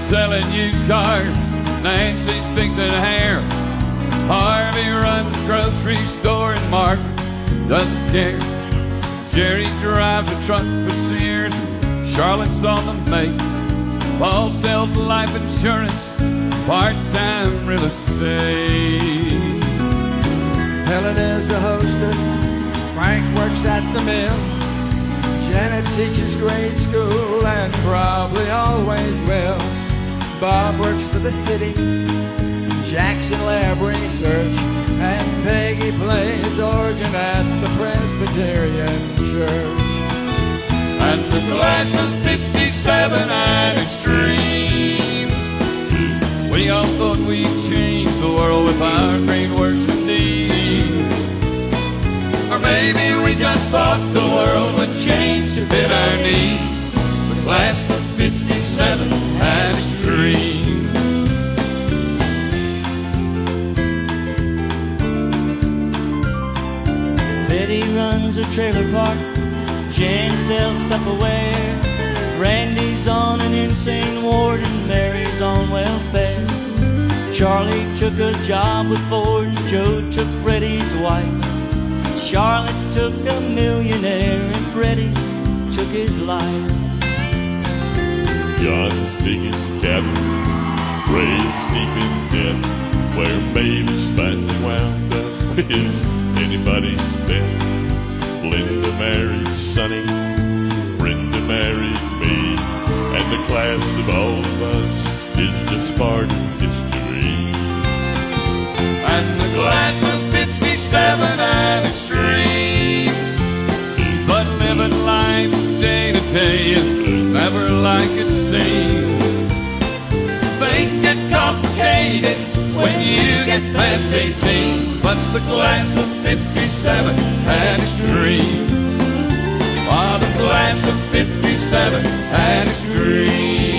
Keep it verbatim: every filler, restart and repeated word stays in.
selling used cars. Nancy's fixing hair. Harvey runs a grocery store and Mark doesn't care. Jerry drives a truck for Sears. Charlotte's on the make. Paul sells life insurance, part-time real estate. Helen is a hostess. Frank works at the mill. Janet teaches grade school and probably always will. Bob works for the city. Jackson Lab Research. And Peggy plays organ at the Presbyterian Church. And the class of fifty-seven and its dreams, we all thought we'd change the world with our great works indeed. Or maybe we just thought the world would change to fit our needs. The class of fifty-seven and its dreams. Betty runs a trailer park. Jan sells Tupperware. Randy's on an insane ward and Mary's on welfare. Charlie took a job with Ford and Joe took Freddie's wife. Charlotte took a millionaire and Freddie took his life. John's digging cabin, Ray's deep in debt, where Mavis finally wound up with anybody's bet. Linda married Sonny, Brenda married me, and the class of all of us is just part of history. And the class of fifty-seven and its dreams. But living life day to day is never like it seems. Things get complicated when you get past eighteen. But the class of fifty-seven and its dreams. Oh, the class of fifty-seven and its dreams.